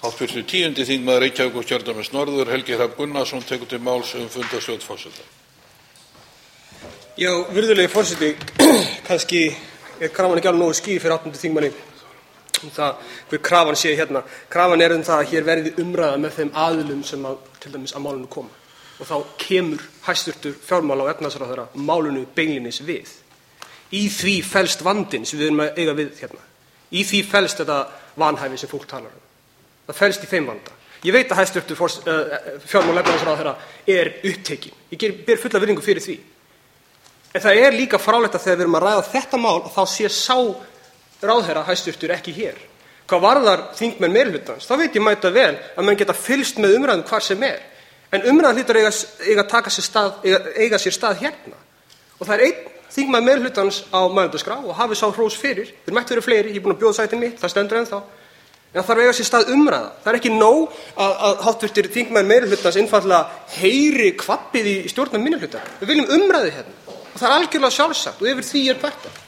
Háttvirtur 10. þingmaður Reykjavíkurkjördæmis norður, Helgi Hrafn Gunnarsson, tekur til máls fundarstjórn forseta. Já, virðulegi forseti, kannski krafan ekki alveg nógu skýr fyrir 8. þingmanni það hver krafan sé hérna. Krafan það að hér verði umræða með þeim aðilum sem til dæmis að málinu koma. Og þá kemur hæstvirtur fjármála- og efnahagsráðherra málinu beinlínis við. Í því felst vandinn sem við erum að eiga við hérna. Í því felst þetta vanhæfi sem fólk talar um. Það felst í þeim vanda. Ég veit að hæstvirtur fjármála- og efnahagsráðherra upptekinn. Ég ber fulla virðingu fyrir því. En það líka fráleitt að þegar við erum að ræða þetta mál, þá sé sá ráðherra hæstvirtur ekki hér. Hvað varðar þingmenn meirihlutans, þá veit ég mæta vel að menn geta fylgst með umræðum hvar sem En umræðan hlýtur eiga sér stað hérna. Og það einn þingmaður meirihlutans á mælendaskrá og hafi sá hrós fyrir. Þeir mættu verið fleiri, ég búinn að bjóða sætið mitt, það stendur ennþá. En það þarf eiga sér stað umræða. Það ekki nóg að háttvirtir þingmenn meirihlutans einfaldlega heyri kvabbið í stjórnar minnihluta. Við viljum umræðu hérna. Og það algjörlega sjálfsagt og yfir því kvartað.